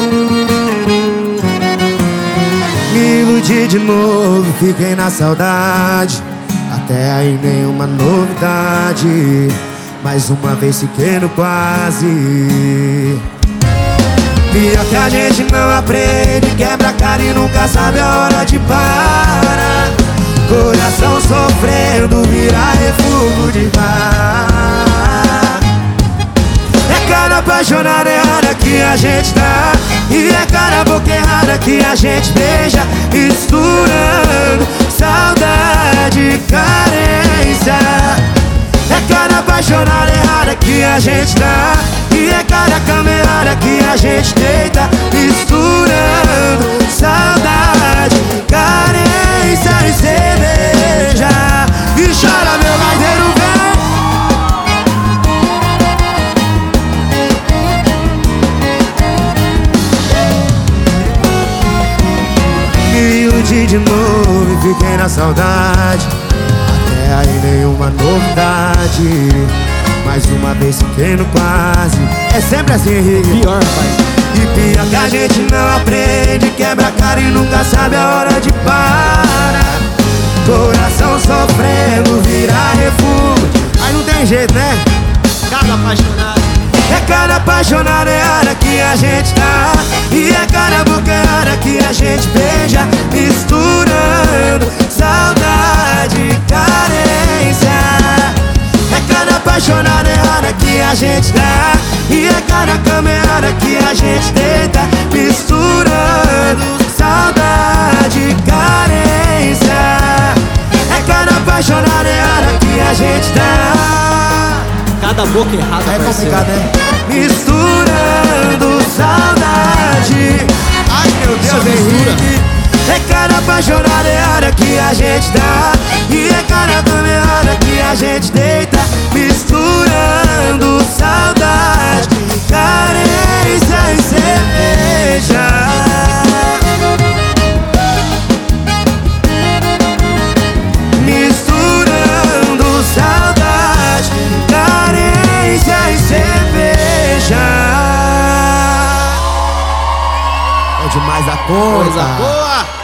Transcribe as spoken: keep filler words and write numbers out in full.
Me iludi de novo, fiquei na saudade. Até aí nenhuma novidade. Mais uma vez fiquei no quase. Pior que a gente não aprende, quebra a cara e nunca sabe a hora de parar. Coração sofrendo, vira refúgio de bar. É cara apaixonada errada que a gente dá, e é cara a boca errada que a gente beija, misturando saudade e carência. É cara apaixonada errada que a gente dá, e é cara a cama errada que a gente deita, misturando saudade, carência e cerveja. E chora meu gaideiro, vem. Me iludi de novo e fiquei na saudade. Até aí nenhuma novidade. Mais uma vez fiquei no quase. É sempre assim, Henrique. Pior, pai. E pior que a gente não aprende, quebra a cara e nunca sabe a hora de parar. Coração sofrendo, vira refúgio. Aí não tem jeito, né? Cada apaixonado. É cada apaixonada errada que a gente tá, e é cada boca errada que a gente beija, misturando saudade e carência. É cada apaixonada errada que a gente dá, e é cada cama errada que a gente deita, misturando saudade, carência. É cada apaixonada errada que a gente dá. Cada boca errada, É parceiro. complicado, né? Misturando saudade. Ai meu Deus, Henrique. É cada apaixonada errada que a gente dá, e é cada cama errada que a gente deita, misturando saudade, carência e cerveja. Misturando saudade, carência e cerveja. É demais a conta. Coisa boa.